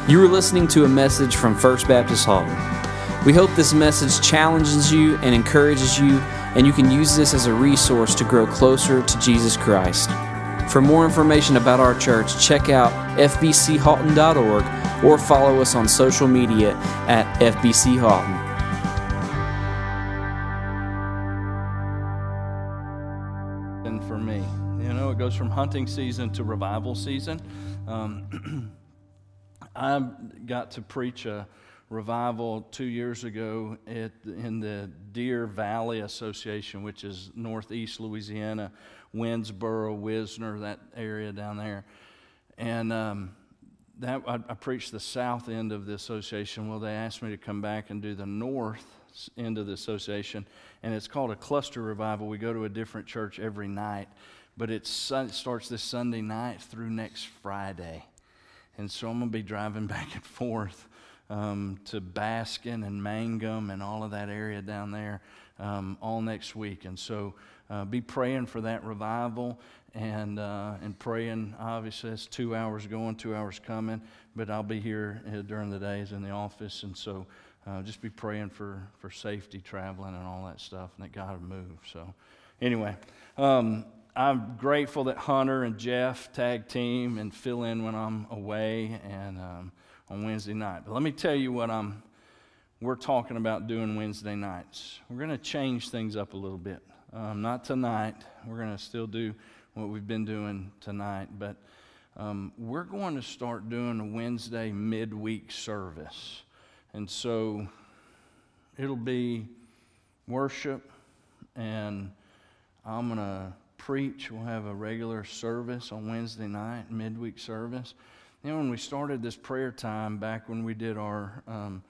You are listening to a message from First Baptist Halton. We hope this message challenges you and encourages you, and you can use this as a resource to grow closer to Jesus Christ. For more information about our church, check out fbchalton.org or follow us on social media at fbchalton. And for me, it goes from hunting season to revival season. I got to preach a revival 2 years ago in the Deer Valley Association, which is northeast Louisiana, Winsboro, Wisner, that area down there. And I preached the south end of the association. Well, they asked me to come back and do the north end of the association, and it's called a cluster revival. We go to a different church every night, but it starts this Sunday night through next Friday. And so I'm going to be driving back and forth to Baskin and Mangum and all of that area down there all next week. And so be praying for that revival and praying. Obviously, it's 2 hours going, 2 hours coming, but I'll be here during the days in the office. And so just be praying for safety traveling and all that stuff, and that God would move. So anyway, I'm grateful that Hunter and Jeff tag team and fill in when I'm away and on Wednesday night. But let me tell you what we're talking about doing Wednesday nights. We're going to change things up a little bit. Not tonight. We're going to still do what we've been doing tonight, but we're going to start doing a Wednesday midweek service. And so it'll be worship, and I'm going to preach. We'll have a regular service on Wednesday night, midweek service. When we started this prayer time back when we did our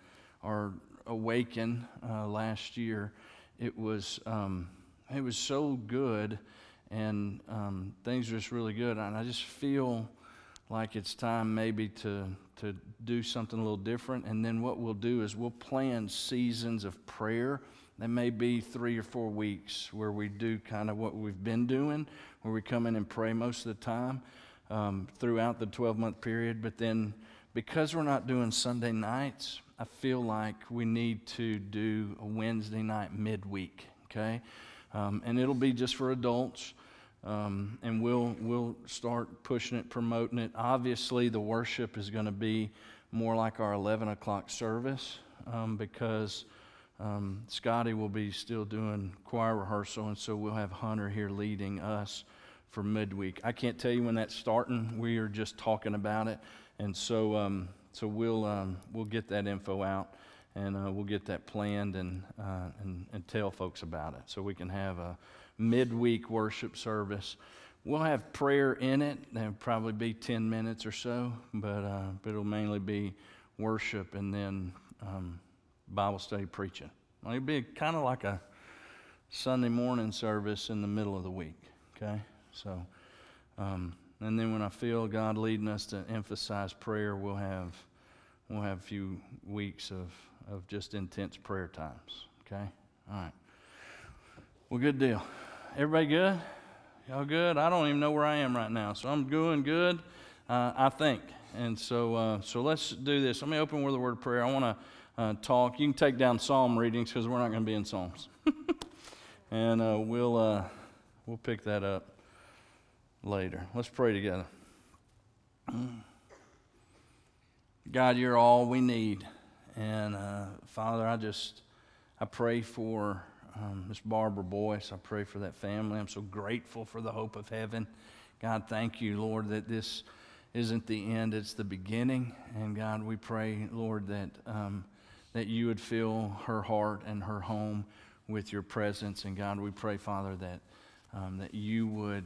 Awaken last year, it was so good, and things are just really good. And I just feel like it's time maybe to do something a little different. And then what we'll do is we'll plan seasons of prayer. That may be 3 or 4 weeks where we do kind of what we've been doing, where we come in and pray most of the time throughout the 12-month period. But then because we're not doing Sunday nights, I feel like we need to do a Wednesday night midweek, okay? And it'll be just for adults, and we'll start pushing it, promoting it. Obviously, the worship is going to be more like our 11 o'clock service because Scotty will be still doing choir rehearsal, and so we'll have Hunter here leading us for midweek. I can't tell you when that's starting. We are just talking about it, and so we'll get that info out, and we'll get that planned and tell folks about it, so we can have a midweek worship service. We'll have prayer in it. There'll probably be 10 minutes or so, but it'll mainly be worship and then Bible study preaching. Well, it'll be kind of like a Sunday morning service in the middle of the week, okay? So, and then when I feel God leading us to emphasize prayer, we'll have a few weeks of just intense prayer times, okay? All right. Well, good deal. Everybody good? Y'all good? I don't even know where I am right now, so I'm doing good, I think. And so let's do this. Let me open with a word of prayer. I want to talk. You can take down Psalm readings because we're not going to be in Psalms, and we'll pick that up later. Let's pray together. God, you're all we need, and Father, I pray for Miss Barbara Boyce. I pray for that family. I'm so grateful for the hope of heaven. God, thank you, Lord, that this isn't the end; it's the beginning. And God, we pray, Lord, that you would fill her heart and her home with your presence. And God, we pray, Father, that you would,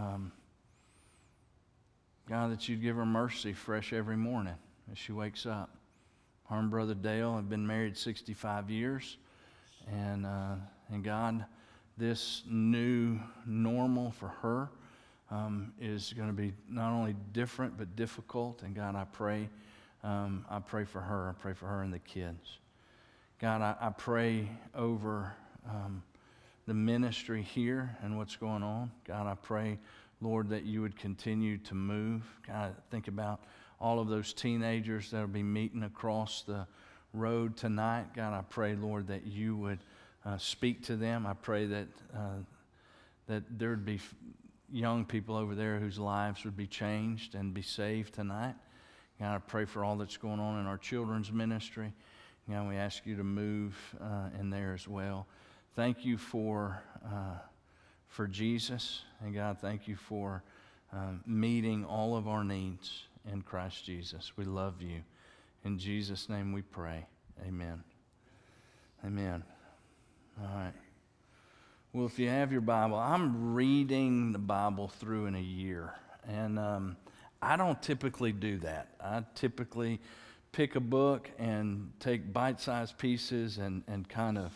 God, that you'd give her mercy fresh every morning as she wakes up. Her and Brother Dale have been married 65 years. And God, this new normal for her is going to be not only different but difficult. And God, I pray for her. I pray for her and the kids. God, I pray over the ministry here and what's going on. God, I pray, Lord, that you would continue to move. God, think about all of those teenagers that will be meeting across the road tonight. God, I pray, Lord, that you would speak to them. I pray that there would be young people over there whose lives would be changed and be saved tonight. God, I pray for all that's going on in our children's ministry. God, we ask you to move in there as well. Thank you for Jesus. And God, thank you for meeting all of our needs in Christ Jesus. We love you. In Jesus' name we pray. Amen. Amen. All right. Well, if you have your Bible, I'm reading the Bible through in a year. And I don't typically do that. I typically pick a book and take bite-sized pieces and kind of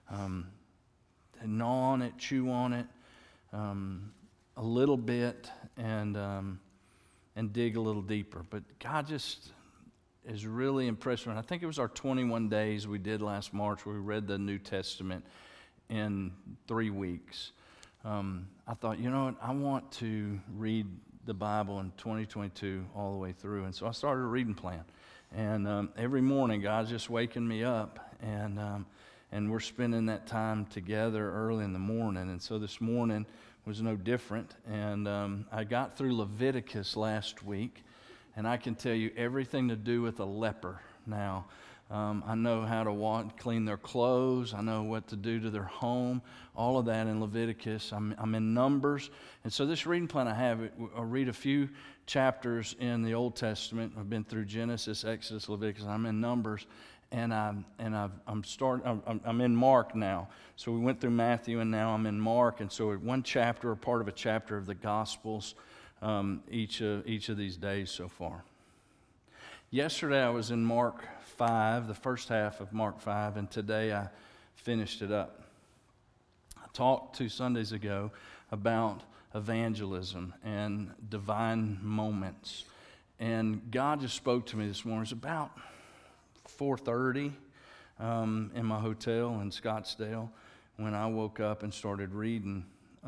gnaw on it, chew on it a little bit, and dig a little deeper. But God just is really impressed me. I think it was our 21 days we did last March where we read the New Testament in 3 weeks. I thought, you know what, I want to read the Bible in 2022 all the way through. And so I started a reading plan. And every morning, God's just waking me up, and we're spending that time together early in the morning. And so this morning was no different. And I got through Leviticus last week, and I can tell you everything to do with a leper now. I know how to clean their clothes. I know what to do to their home. All of that in Leviticus. I'm in Numbers. And so this reading plan I have, I'll read a few chapters in the Old Testament. I've been through Genesis, Exodus, Leviticus. I'm in Numbers. And I'm in Mark now. So we went through Matthew, and now I'm in Mark. And so one chapter or part of a chapter of the Gospels each of these days so far. Yesterday I was in Mark 5, the first half of Mark 5, and today I finished it up. I talked 2 Sundays ago about evangelism and divine moments. And God just spoke to me this morning. It was about 4:30 in my hotel in Scottsdale when I woke up and started reading.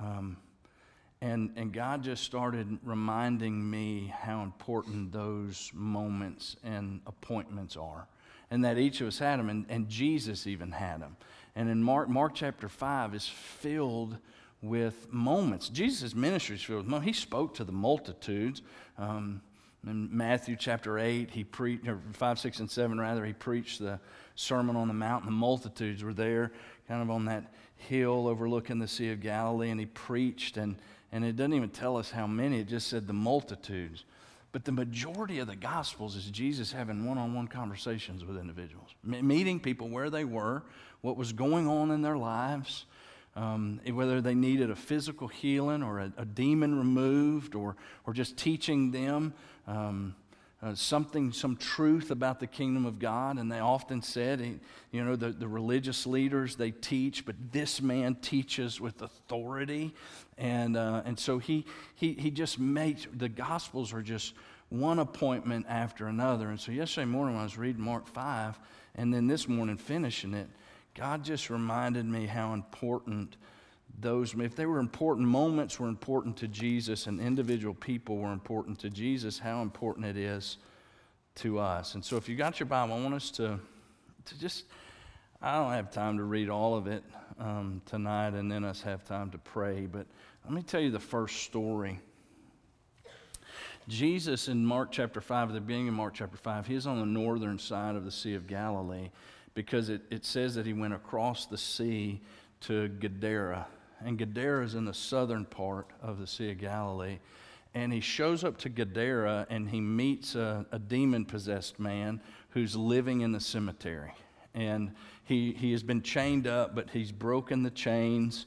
And God just started reminding me how important those moments and appointments are, and that each of us had them, and Jesus even had them. And in Mark chapter 5 is filled with moments. Jesus' ministry is filled with moments. He spoke to the multitudes. In Matthew chapter 8, he preached, or 5, 6, and 7 rather, he preached the Sermon on the Mount, and the multitudes were there, kind of on that hill overlooking the Sea of Galilee, and he preached, and it doesn't even tell us how many, it just said the multitudes. But the majority of the Gospels is Jesus having one-on-one conversations with individuals, meeting people where they were, what was going on in their lives, whether they needed a physical healing or a demon removed, or just teaching them some truth about the kingdom of God. And they often said, the religious leaders, they teach, but this man teaches with authority. And so he just makes, the Gospels are just one appointment after another. And so yesterday morning when I was reading Mark 5, and then this morning finishing it, God just reminded me how important if they were important moments, were important to Jesus, and individual people were important to Jesus, how important it is to us. And so if you got your Bible, I want us to just, I don't have time to read all of it tonight, and then us have time to pray, but let me tell you the first story. Jesus in Mark chapter 5, at the beginning of Mark chapter 5, he's on the northern side of the Sea of Galilee, because it says that he went across the sea to Gadara. And Gadara is in the southern part of the Sea of Galilee. And he shows up to Gadara, and he meets a demon-possessed man who's living in the cemetery. And he has been chained up, but he's broken the chains.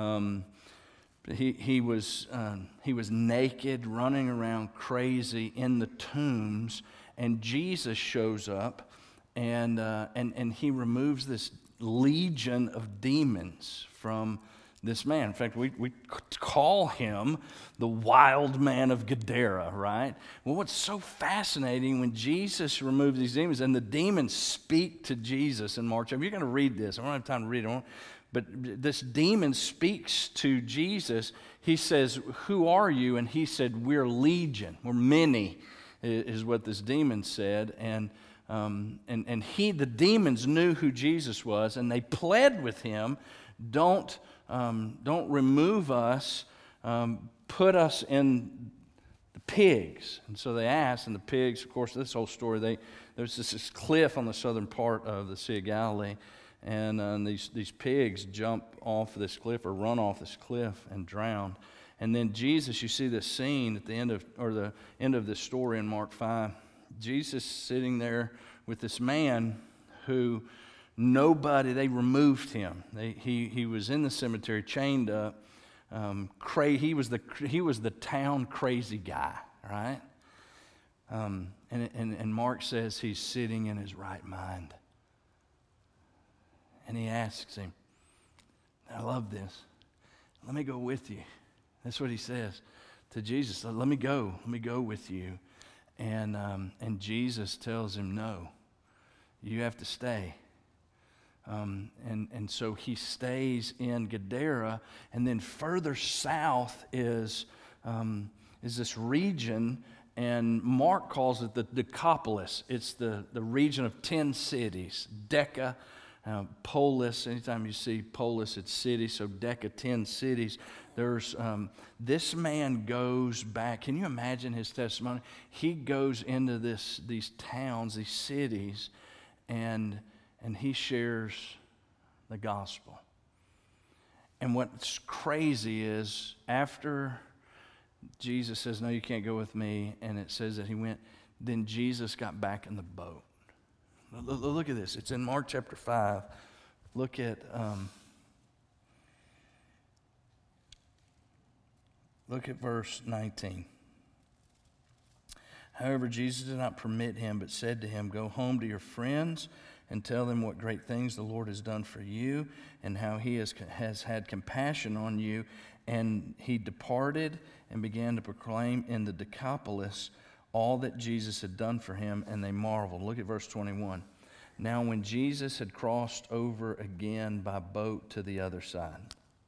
He was naked, running around crazy in the tombs. And Jesus shows up, and he removes this legion of demons from this man. In fact, we call him the wild man of Gadara, right? Well, what's so fascinating when Jesus removes these demons and the demons speak to Jesus in Mark chapter, you're going to read this. I don't have time to read it, But this demon speaks to Jesus. He says, "Who are you?" And he said, "We're legion. We're many," is what this demon said. And the demons knew who Jesus was, and they pled with him, don't remove us, put us in the pigs. And so they asked, and the pigs, of course, this whole story, there's this cliff on the southern part of the Sea of Galilee, and these pigs jump off this cliff or run off this cliff and drown. And then Jesus, you see this scene at the end of this story in Mark 5. Jesus sitting there with this man who they removed him. He was in the cemetery chained up. He was the town crazy guy, right? And Mark says he's sitting in his right mind. And he asks him, I love this, let me go with you. That's what he says to Jesus. Let me go with you. And Jesus tells him, no, you have to stay. And so he stays in Gadara, and then further south is this region, and Mark calls it the Decapolis. It's the region of 10 cities, Deca, polis. Anytime you see polis, it's city, so Deca, 10 cities. There's this man goes back. Can you imagine his testimony? He goes into these towns, these cities, and he shares the gospel. And what's crazy is after Jesus says, no, you can't go with me, and it says that he went, then Jesus got back in the boat. Look at this. It's in Mark chapter 5. Look at verse 19. However, Jesus did not permit him, but said to him, go home to your friends and tell them what great things the Lord has done for you and how he has had compassion on you. And he departed and began to proclaim in the Decapolis all that Jesus had done for him, and they marveled. Look at verse 21. Now when Jesus had crossed over again by boat to the other side,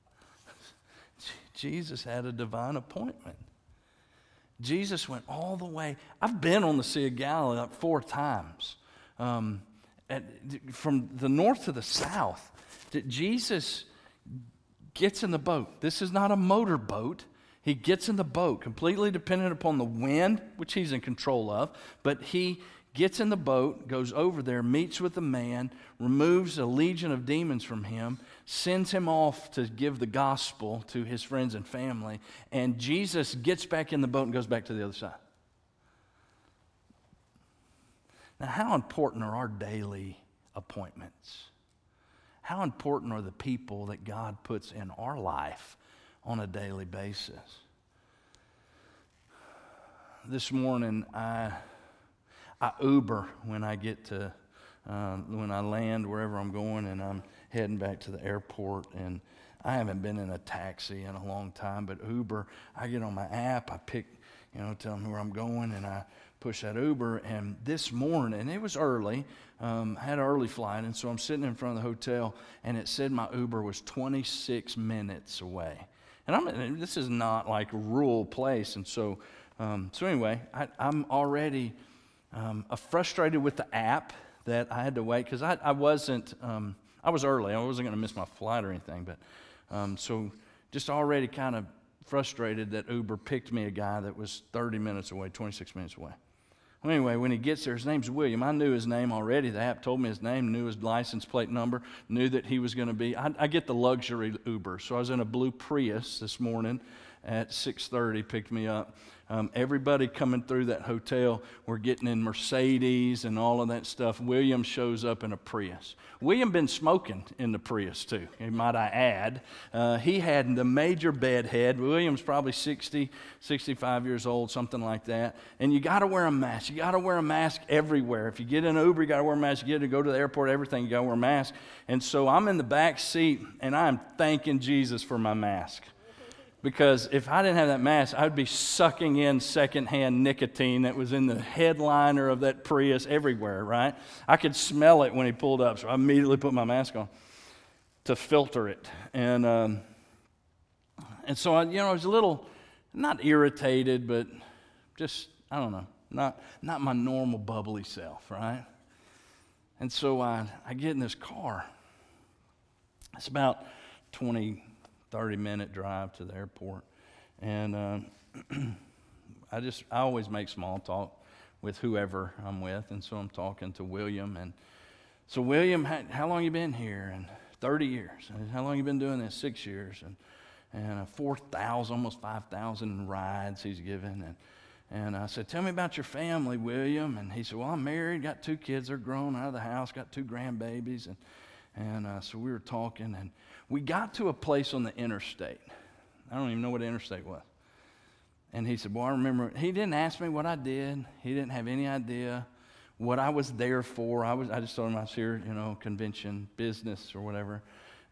Jesus had a divine appointment. Jesus went all the way. I've been on the Sea of Galilee like 4 times. From the north to the south, that Jesus gets in the boat. This is not a motorboat. He gets in the boat, completely dependent upon the wind, which he's in control of, but he gets in the boat, goes over there, meets with the man, removes a legion of demons from him, sends him off to give the gospel to his friends and family, and Jesus gets back in the boat and goes back to the other side. Now, how important are our daily appointments? How important are the people that God puts in our life on a daily basis? This morning, I Uber when I get to, when I land wherever I'm going, and I'm heading back to the airport, and I haven't been in a taxi in a long time, but Uber, I get on my app, I pick, tell them where I'm going, and I push that Uber. And this morning, it was early, I had an early flight, and so I'm sitting in front of the hotel, and it said my Uber was 26 minutes away. And this is not like a rural place, and so anyway, I'm already frustrated with the app that I had to wait, because I was early. I wasn't going to miss my flight or anything, but so just already kind of frustrated that Uber picked me a guy that was 30 minutes away, 26 minutes away. Well, anyway, when he gets there, his name's William. I knew his name already. The app told me his name, knew his license plate number, knew that he was going to be. I get the luxury Uber, so I was in a blue Prius this morning at 6:30, picked me up. Everybody coming through that hotel were getting in Mercedes and all of that stuff. William shows up in a Prius. William been smoking in the Prius too, might I add. He had the major bed head. William's probably 60, 65 years old, something like that. And you got to wear a mask. You got to wear a mask everywhere. If you get in an Uber, you got to wear a mask. You get to go to the airport, everything, you got to wear a mask. And so I'm in the back seat, and I'm thanking Jesus for my mask. Because if I didn't have that mask, I'd be sucking in secondhand nicotine that was in the headliner of that Prius everywhere, right? I could smell it when he pulled up, so I immediately put my mask on. to filter it. And so I was a little, not irritated, but just, I don't know, not my normal bubbly self, right? And so I get in this car. It's about 20, 30-minute drive to the airport. And I always make small talk with whoever I'm with. And so I'm talking to William. And so, William, how long you been here? And 30 years. And how long you been doing this? 6 years. And 4,000, almost 5,000 rides he's given. And I said, tell me about your family, William. And he said, well, I'm married, got 2 kids. They're grown out of the house, got 2 grandbabies. And so we were talking, and we got to a place on the interstate. I don't even know what the interstate was. And he said, well, I remember, he didn't ask me what I did. He didn't have any idea what I was there for. I just told him I was here, convention, business or whatever.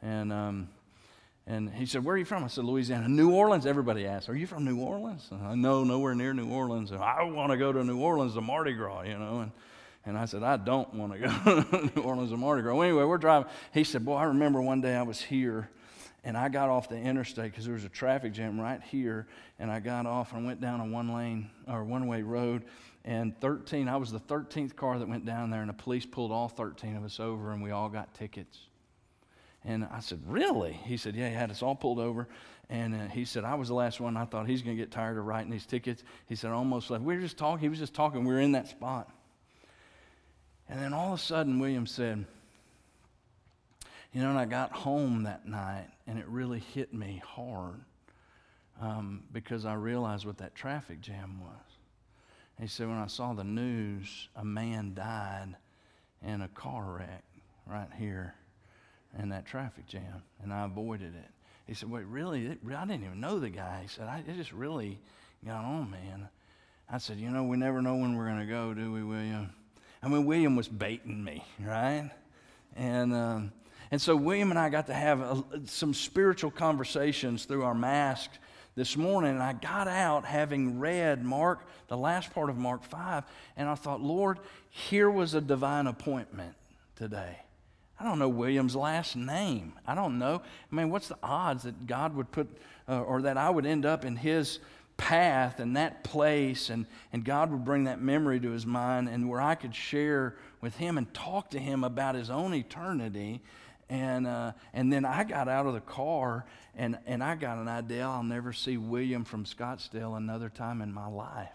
And he said, where are you from? I said, Louisiana. New Orleans? Everybody asked, are you from New Orleans? No, nowhere near New Orleans. I want to go to New Orleans to Mardi Gras, And I said, I don't want to go to New Orleans to Mardi Gras. Well, anyway, we're driving. He said, boy, I remember one day I was here, and I got off the interstate because there was a traffic jam right here, and I got off and went down a one-way road, and I was the 13th car that went down there, and the police pulled all 13 of us over, and we all got tickets. And I said, really? He said, yeah, he had us all pulled over. And he said, I was the last one. I thought he's going to get tired of writing these tickets. He said, I almost left. We were just talking. He was just talking. We were in that spot. And then all of a sudden, William said, and I got home that night, and it really hit me hard because I realized what that traffic jam was. He said, when I saw the news, a man died in a car wreck right here in that traffic jam, and I avoided it. He said, wait, really? I didn't even know the guy. He said, it just really got on me. And I said, we never know when we're going to go, do we, William? I mean, William was baiting me, right? And so William and I got to have some spiritual conversations through our masks this morning, and I got out having read the last part of Mark 5, and I thought, Lord, here was a divine appointment today. I don't know William's last name. I don't know. I mean, what's the odds that God would put, or that I would end up in his path and that place, and God would bring that memory to his mind, and where I could share with him and talk to him about his own eternity. And then I got out of the car, and I got an idea I'll never see William from Scottsdale another time in my life.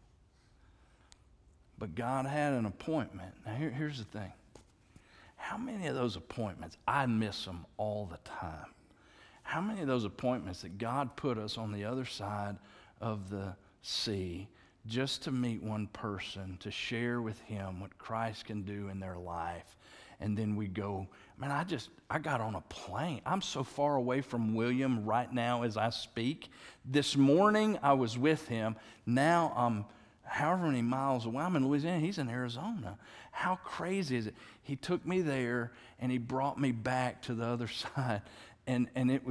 But God had an appointment. Now here's the thing. How many of those appointments, I miss them all the time. How many of those appointments that God put us on the other side of the sea just to meet one person, to share with him what Christ can do in their life, and then we go, man, I got on a plane. I'm so far away from William right now as I speak. This morning I was with him. Now I'm however many miles away. I'm in Louisiana. He's in Arizona. How crazy is it? He took me there, and he brought me back to the other side. And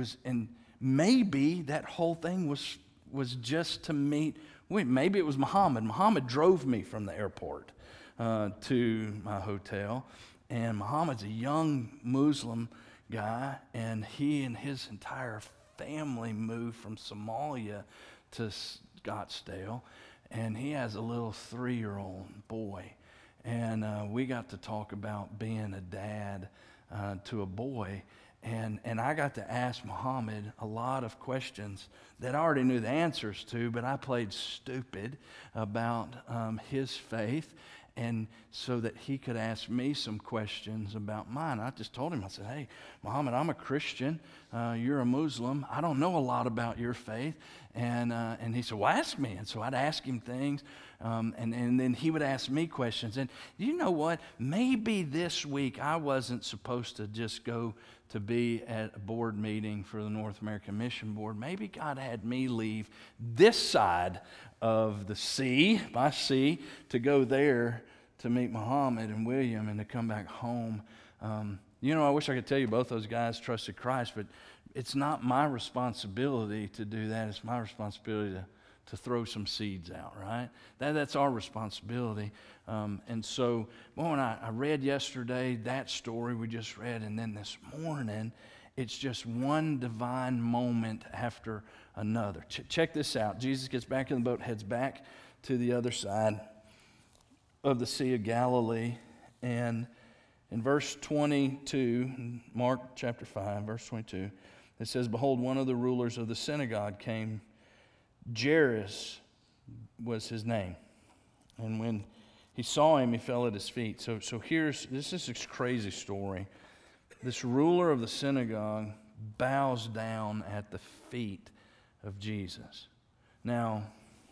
maybe that whole thing was just to meet. Maybe it was Muhammad. Muhammad drove me from the airport to my hotel. And Muhammad's a young Muslim guy, and he and his entire family moved from Somalia to Scottsdale. And he has a little 3-year-old boy. And we got to talk about being a dad to a boy. And I got to ask Muhammad a lot of questions that I already knew the answers to, but I played stupid about his faith, and so that he could ask me some questions about mine. I just told him, I said, hey, Muhammad, I'm a Christian. You're a Muslim. I don't know a lot about your faith. And he said, well, ask me. And so I'd ask him things, and then he would ask me questions. And you know what? Maybe this week I wasn't supposed to just go to be at a board meeting for the North American Mission Board. Maybe God had me leave this side of the sea, by sea, to go there to meet Muhammad and William and to come back home. I wish I could tell you both those guys trusted Christ, but it's not my responsibility to do that. It's my responsibility to throw some seeds out, right? That's our responsibility. And so, when I read yesterday that story we just read, and then this morning, It's just one divine moment after another. Check this out. Jesus gets back in the boat, heads back to the other side of the Sea of Galilee. And in verse 22, Mark chapter 5, verse 22, it says, "Behold, one of the rulers of the synagogue came. Jairus was his name. And when he saw him, he fell at his feet." So this is a crazy story. This ruler of the synagogue bows down at the feet of Jesus. Now,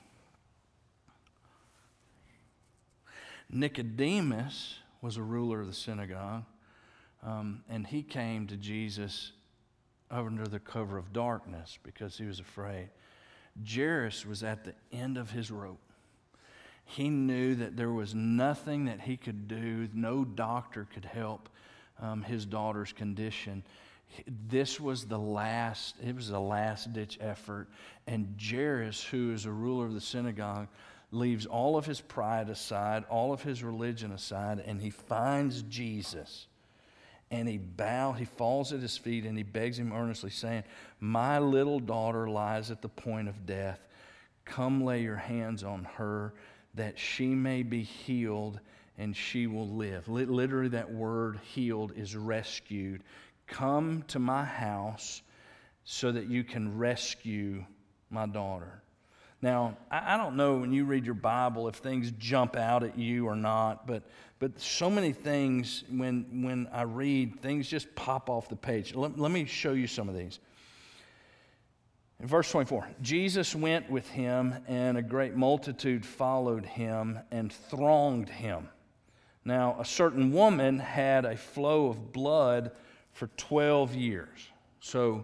Nicodemus was a ruler of the synagogue, and he came to Jesus under the cover of darkness because he was afraid. Jairus was at the end of his rope. He knew that there was nothing that he could do, no doctor could help his daughter's condition. This was the last-ditch effort. And Jairus, who is a ruler of the synagogue, leaves all of his pride aside, all of his religion aside, and he finds Jesus. And he falls at his feet, and he begs him earnestly, saying, "My little daughter lies at the point of death. Come lay your hands on her, that she may be healed, and she will live." Literally, that word healed is rescued. Come to my house so that you can rescue my daughter. Now, I don't know when you read your Bible if things jump out at you or not, but so many things, when I read, things just pop off the page. Let me show you some of these. In verse 24, Jesus went with him, and a great multitude followed him and thronged him. Now, a certain woman had a flow of blood for 12 years. So,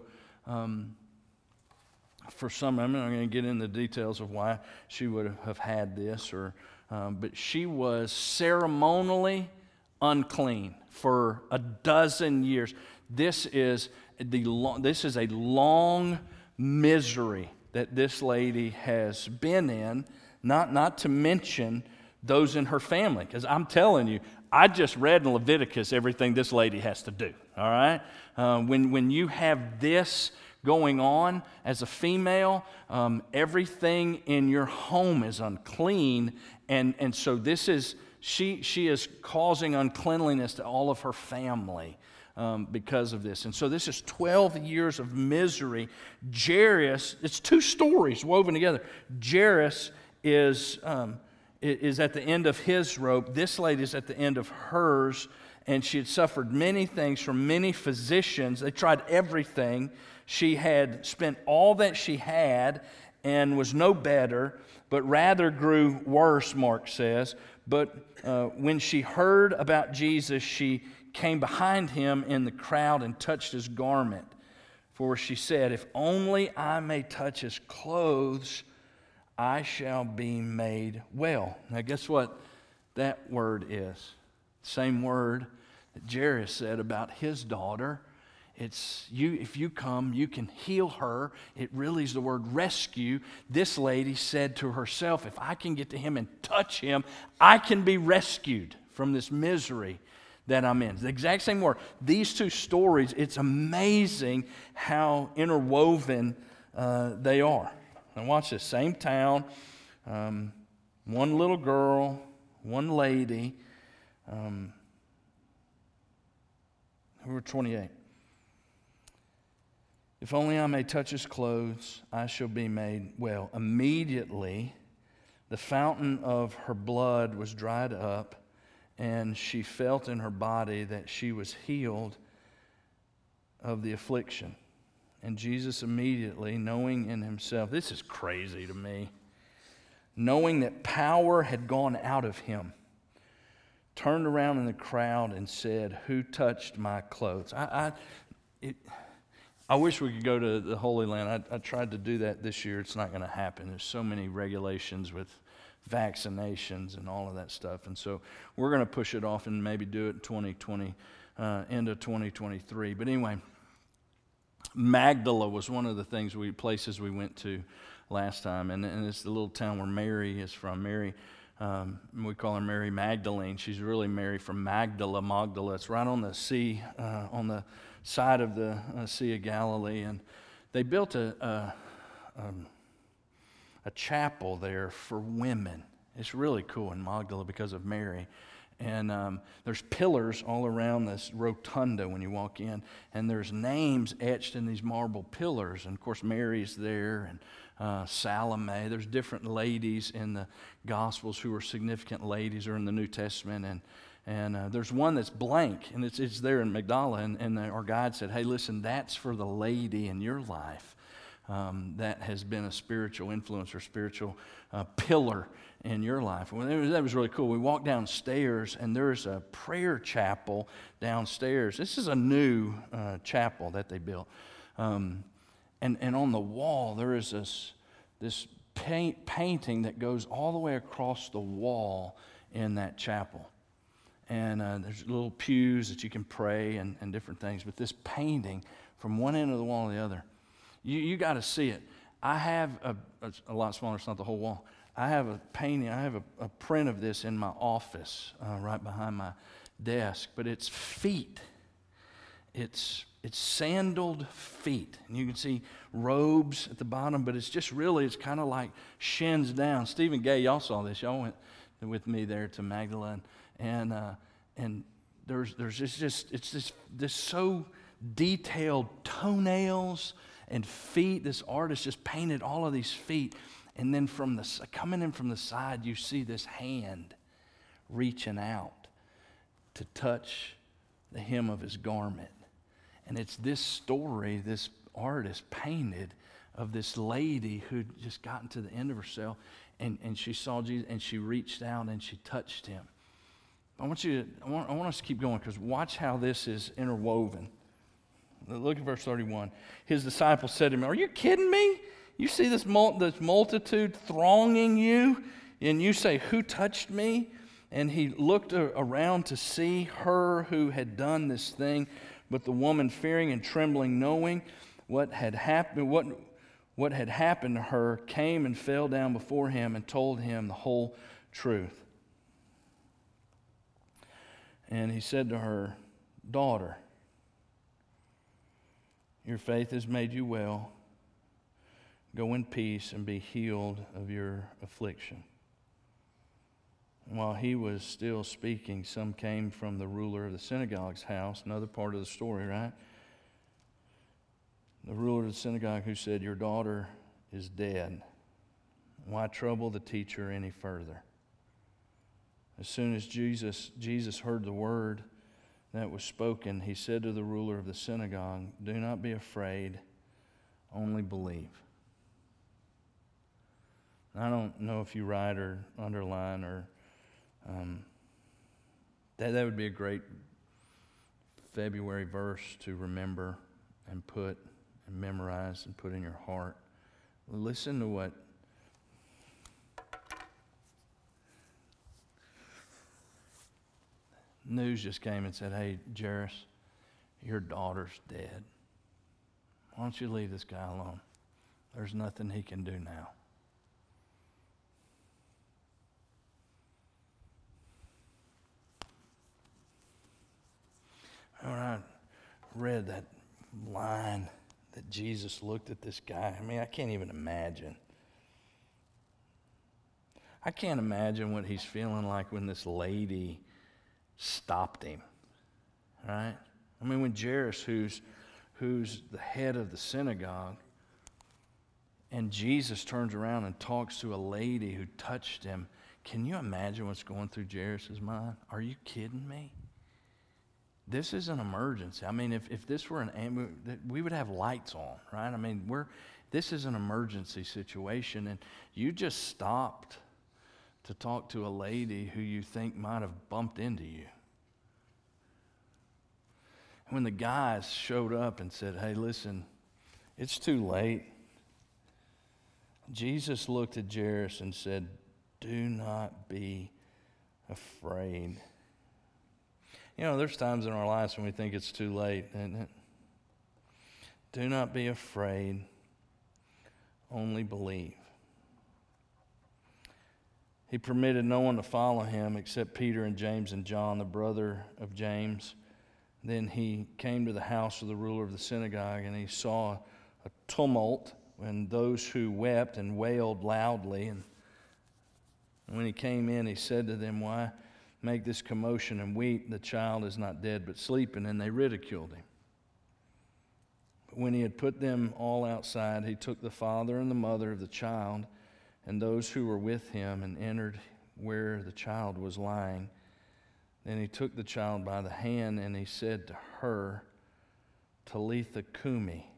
for some, I'm not going to get into the details of why she would have had this, but she was ceremonially unclean for a dozen years. This is a long misery that this lady has been in, not to mention those in her family. Because I'm telling you, I just read in Leviticus everything this lady has to do, all right? When you have this going on as a female, everything in your home is unclean, and so this is, she is causing uncleanliness to all of her family because of this. And so this is 12 years of misery. Jairus, it's two stories woven together. Jairus is at the end of his rope. This lady is at the end of hers, and she had suffered many things from many physicians. They tried everything. She had spent all that she had and was no better, but rather grew worse, Mark says. But when she heard about Jesus, she came behind him in the crowd and touched his garment. For she said, "If only I may touch his clothes, I shall be made well." Now, guess what that word is? Same word that Jairus said about his daughter. It's you. If you come, you can heal her. It really is the word rescue. This lady said to herself, if I can get to him and touch him, I can be rescued from this misery that I'm in. It's the exact same word. These two stories, it's amazing how interwoven they are. Now watch this. Same town, one little girl, one lady. We're 28. "If only I may touch his clothes, I shall be made well." Immediately, the fountain of her blood was dried up, and she felt in her body that she was healed of the affliction. And Jesus immediately, knowing in himself, this is crazy to me, knowing that power had gone out of him, turned around in the crowd and said, "Who touched my clothes?" I wish we could go to the Holy Land. I tried to do that this year. It's not going to happen. There's so many regulations with vaccinations and all of that stuff. And so we're going to push it off and maybe do it in 2020, end of 2023. But anyway, Magdala was one of the places we went to last time. And it's the little town where Mary is from. Mary, we call her Mary Magdalene. She's really Mary from Magdala. It's right on the sea, on the side of the Sea of Galilee, and they built a chapel there for women. It's really cool in Magdala because of Mary. And there's pillars all around this rotunda when you walk in, and there's names etched in these marble pillars. And of course, Mary's there, and Salome. There's different ladies in the Gospels who are significant ladies, or in the New Testament. And there's one that's blank, and it's there in Magdala. And our guide said, "Hey, listen, that's for the lady in your life that has been a spiritual influence or spiritual pillar in your life." Well, that was really cool. We walked downstairs, and there's a prayer chapel downstairs. This is a new chapel that they built. And on the wall, there is this painting that goes all the way across the wall in that chapel. And there's little pews that you can pray and different things. But this painting from one end of the wall to the other, you got to see it. I have a lot smaller, it's not the whole wall. I have a painting, I have a print of this in my office right behind my desk, but it's feet. It's sandaled feet. And you can see robes at the bottom, but it's kind of like shins down. Stephen Gay, y'all saw this. Y'all went with me there to Magdala, and there's this so detailed toenails and feet. This artist just painted all of these feet. And then coming in from the side, you see this hand reaching out to touch the hem of his garment. And it's this story this artist painted of this lady who just gotten to the end of herself, and she saw Jesus, and she reached out and she touched him. I want us to keep going, because watch how this is interwoven. Look at verse 31. His disciples said to him, "Are you kidding me? You see this multitude thronging you, and you say, 'Who touched me?'" And he looked around to see her who had done this thing. But the woman, fearing and trembling, knowing what had happened to her, came and fell down before him and told him the whole truth. And he said to her, "Daughter, your faith has made you well. Go in peace and be healed of your affliction." And while he was still speaking, some came from the ruler of the synagogue's house. Another part of the story, right? The ruler of the synagogue, who said, "Your daughter is dead. Why trouble the teacher any further?" As soon as Jesus heard the word that was spoken, he said to the ruler of the synagogue, "Do not be afraid, only believe." I don't know if you write or underline or that would be a great February verse to remember and put and memorize and put in your heart. Listen to what news just came and said, "Hey, Jairus, your daughter's dead. Why don't you leave this guy alone? There's nothing he can do now." When I read that line that Jesus looked at this guy, I can't even imagine. I can't imagine what he's feeling like when this lady stopped him, right? When Jairus, who's the head of the synagogue, and Jesus turns around and talks to a lady who touched him, can you imagine what's going through Jairus' mind? Are you kidding me? This is an emergency. If this were an ambulance, we would have lights on, right? This is an emergency situation, and you just stopped to talk to a lady who you think might have bumped into you. And when the guys showed up and said, "Hey, listen, it's too late," Jesus looked at Jairus and said, "Do not be afraid." There's times in our lives when we think it's too late, isn't it? Do not be afraid, only believe. He permitted no one to follow him except Peter and James and John, the brother of James. Then he came to the house of the ruler of the synagogue, and he saw a tumult and those who wept and wailed loudly. And when he came in, he said to them, "Why make this commotion and weep? The child is not dead, but sleeping." And they ridiculed him. But when he had put them all outside, he took the father and the mother of the child and those who were with him and entered where the child was lying. Then he took the child by the hand and he said to her, "Talitha cumi."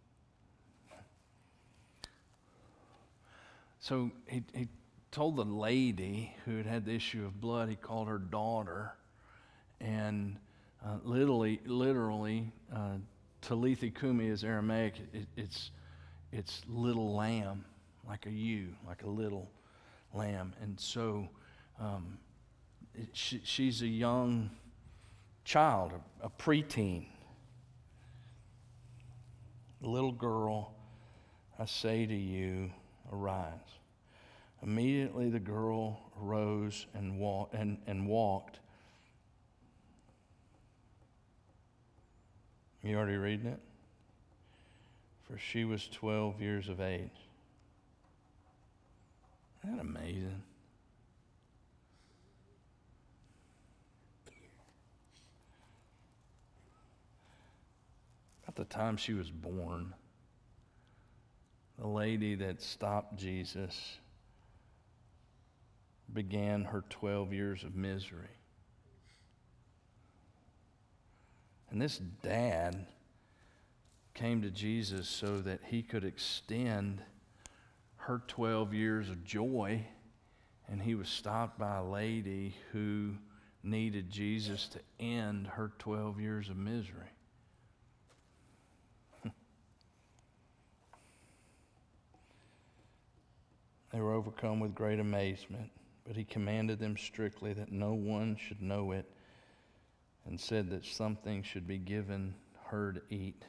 So he told the lady who had had the issue of blood, he called her daughter, and literally, Talitha cumi is Aramaic. It's little lamb, like a ewe, like a little lamb. And so she's a young child, a preteen, little girl. I say to you, arise. Immediately the girl arose and walked. You already reading it? For she was 12 years of age. Isn't that amazing? At the time she was born, the lady that stopped Jesus began her 12 years of misery. And this dad came to Jesus so that he could extend her 12 years of joy, and he was stopped by a lady who needed Jesus to end her 12 years of misery. They were overcome with great amazement, but he commanded them strictly that no one should know it, and said that something should be given her to eat.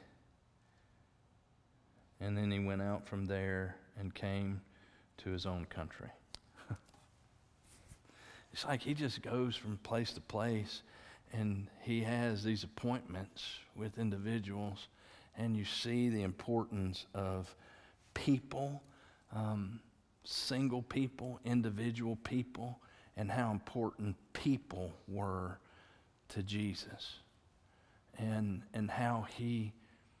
And then he went out from there and came to his own country. It's like he just goes from place to place, and he has these appointments with individuals, and you see the importance of people, single people, individual people, and how important people were to Jesus, and how he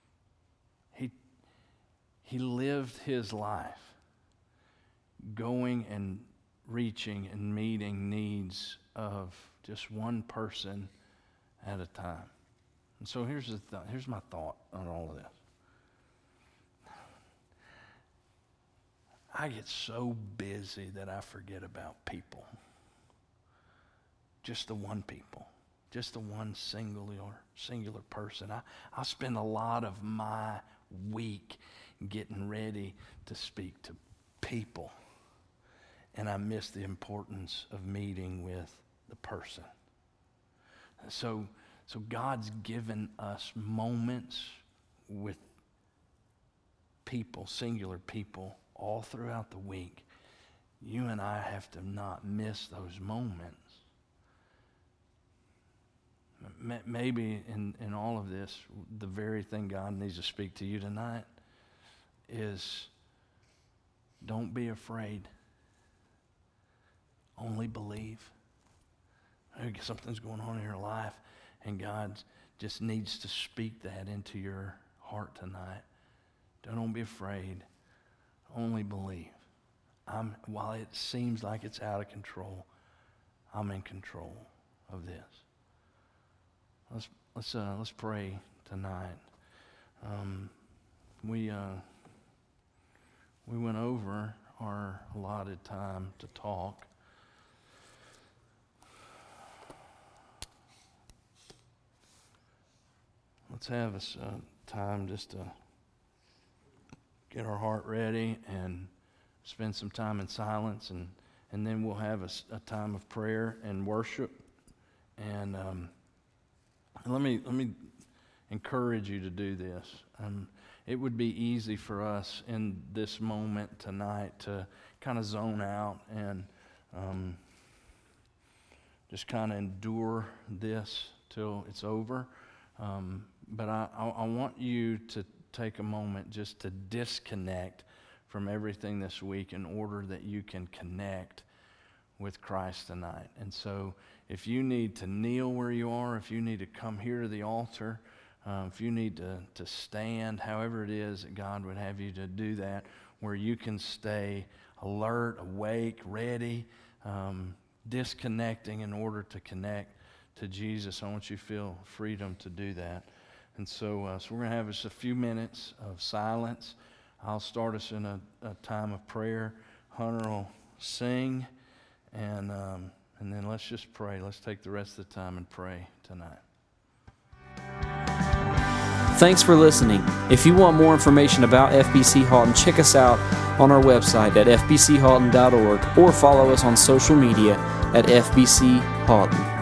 lived his life going and reaching and meeting needs of just one person at a time. And so here's my thought on all of this. I get so busy that I forget about people. Just the one people. Just the one singular person. I spend a lot of my week getting ready to speak to people. And I miss the importance of meeting with the person. So God's given us moments with people, singular people, all throughout the week. You and I have to not miss those moments. Maybe in all of this, the very thing God needs to speak to you tonight is, don't be afraid. Only believe. Maybe something's going on in your life, and God just needs to speak that into your heart tonight. Don't be afraid. Only believe. While it seems like it's out of control, I'm in control of this. Let's pray tonight. We went over our allotted time to talk. Let's have a time just to get our heart ready and spend some time in silence, and then we'll have a time of prayer and worship. And let me encourage you to do this. It would be easy for us in this moment tonight to kind of zone out and just kind of endure this till it's over. But I want you to take a moment just to disconnect from everything this week in order that you can connect with Christ tonight. And so if you need to kneel where you are, if you need to come here to the altar, if you need to stand, however it is that God would have you to do that, where you can stay alert, awake, ready, disconnecting in order to connect to Jesus, I want you to feel freedom to do that. And so we're going to have just a few minutes of silence. I'll start us in a time of prayer. Hunter will sing, and then let's just pray. Let's take the rest of the time and pray tonight. Thanks for listening. If you want more information about FBC Halton, check us out on our website at fbchalton.org or follow us on social media at FBC Halton.